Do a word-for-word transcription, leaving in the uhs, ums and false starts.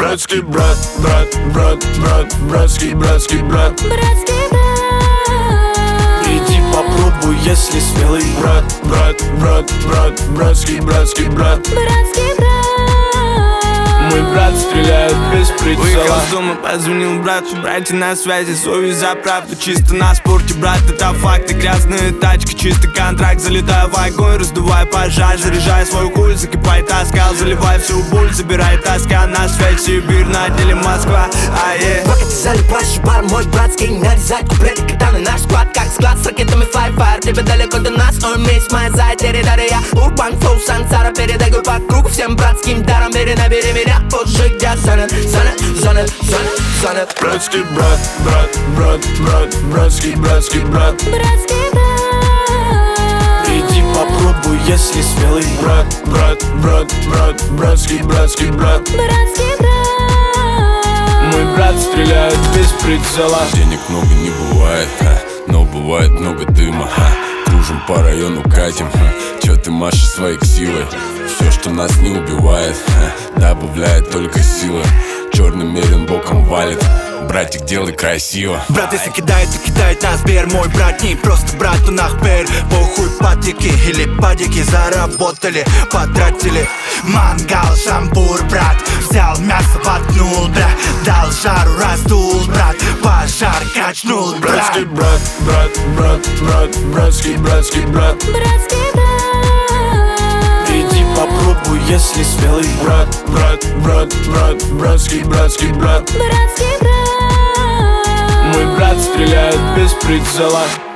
Братский брат, брат, брат, брат, братский, братский брат. Братский брат. Приди попробуй, если смелый. Брат, брат, брат, брат, братский, братский брат. Братский брат. Мой брат стреляет без прицела. Выехал с дома, позвонил брату. Братья на связи, совесть за правду. Чисто на спорте, брат, это факты. Грязные тачки, чистый контракт. Залетаю в огонь, раздуваю пожар. Заряжаю свой хуй, закипает оскал. Заливаю всю боль, забирает тоска. На связь Сибирь, на деле Москва. Ае. Пока ты заливаешь бар, мой братский. Нарезать куплеты, когда на наш склад. Как склад с ракетами fly fire. Тебе далеко до нас, ой, месть моя за территория. Урбан флоу, сансара. Передаю по кругу всем братским даром. Бери, набери меня. Позже, где занят, занят, занят, занят, занят. Братский брат, брат, брат, брат, братский, братский брат. Братский брат. Приди попробуй, если смелый. Брат, брат, брат, брат, братский, братский брат. Братский брат. Мой брат стреляет без прицела. Денег много не бывает, ха, но бывает много дыма, ха. Кружим по району, катим, ха. Чё ты машешь своей ксивой? Все, что нас не убивает, ха, добавляет только силы. Черный мерин боком валит. Братик, делай красиво. Брат, если кидает, то кидает нас бер. Мой брат не просто брат, он ахпер. Похуй патики или падики. Заработали, потратили. Мангал, шампур, брат. Взял мясо, воткнул, брат. Дал жару, раздул, брат. Пожар качнул, брат. Братский брат, брат, брат, брат, братский, братский брат. Братский брат. Приди попробуй, если смелый. Брат, брат, брат, брат, братский, братский брат. Братский брат. Мой брат стреляет без прицела.